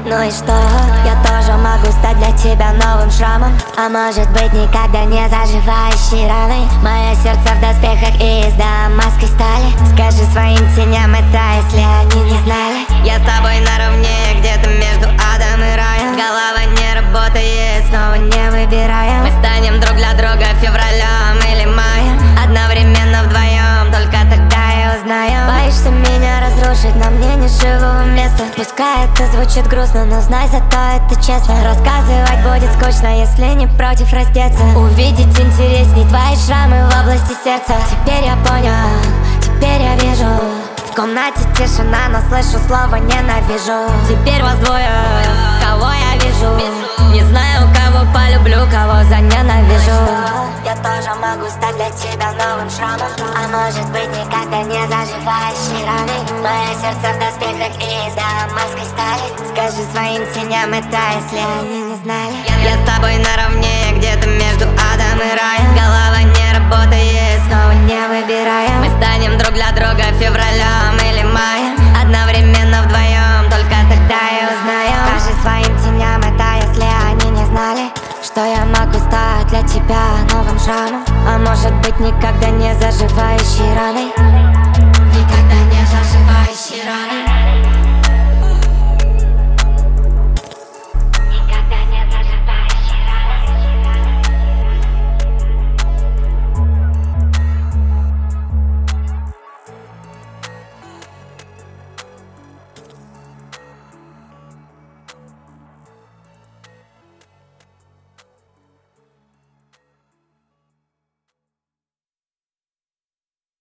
Ну и что? Я тоже могу стать для тебя новым шрамом, а может быть никогда не заживающей раной. Мое сердце в доспехах и из дамасской стали. Скажи своим теням это, если они не знали. Я с тобой наравне, где-то между адом и раем. Голова не работает, снова не выбираем. Мы станем друг для друга февралем или маем. Одновременно вдвоем, только тогда и узнаем. Боишься меня разрушить, на мне не живого места. Пускай это звучит грустно, но знай, зато это честно. Рассказывать будет скучно, если не против раздеться. Увидеть интересней твои шрамы в области сердца. Теперь я понял, теперь я вижу. В комнате тишина, но слышу слово ненавижу. Теперь вас двое, кого я вижу. Не знаю, кого полюблю, кого заненавижу. Я тоже могу стать для тебя новым шрамом, а может быть никогда не заживающей раной. Мое сердце в доспехах и из дамасской стали. Скажи своим теням это, если они не знали. Я с тобой наравне, где-то между адом и раем. Голова не работает, снова не выбираем. Мы станем друг для друга февралем или маем. Одновременно вдвоем, только тогда и узнаем. Скажи своим теням это, если они не знали, что я могу стать для тебя новым шрамом, а может быть никогда не заживающей раной. Никогда не заживающей раной.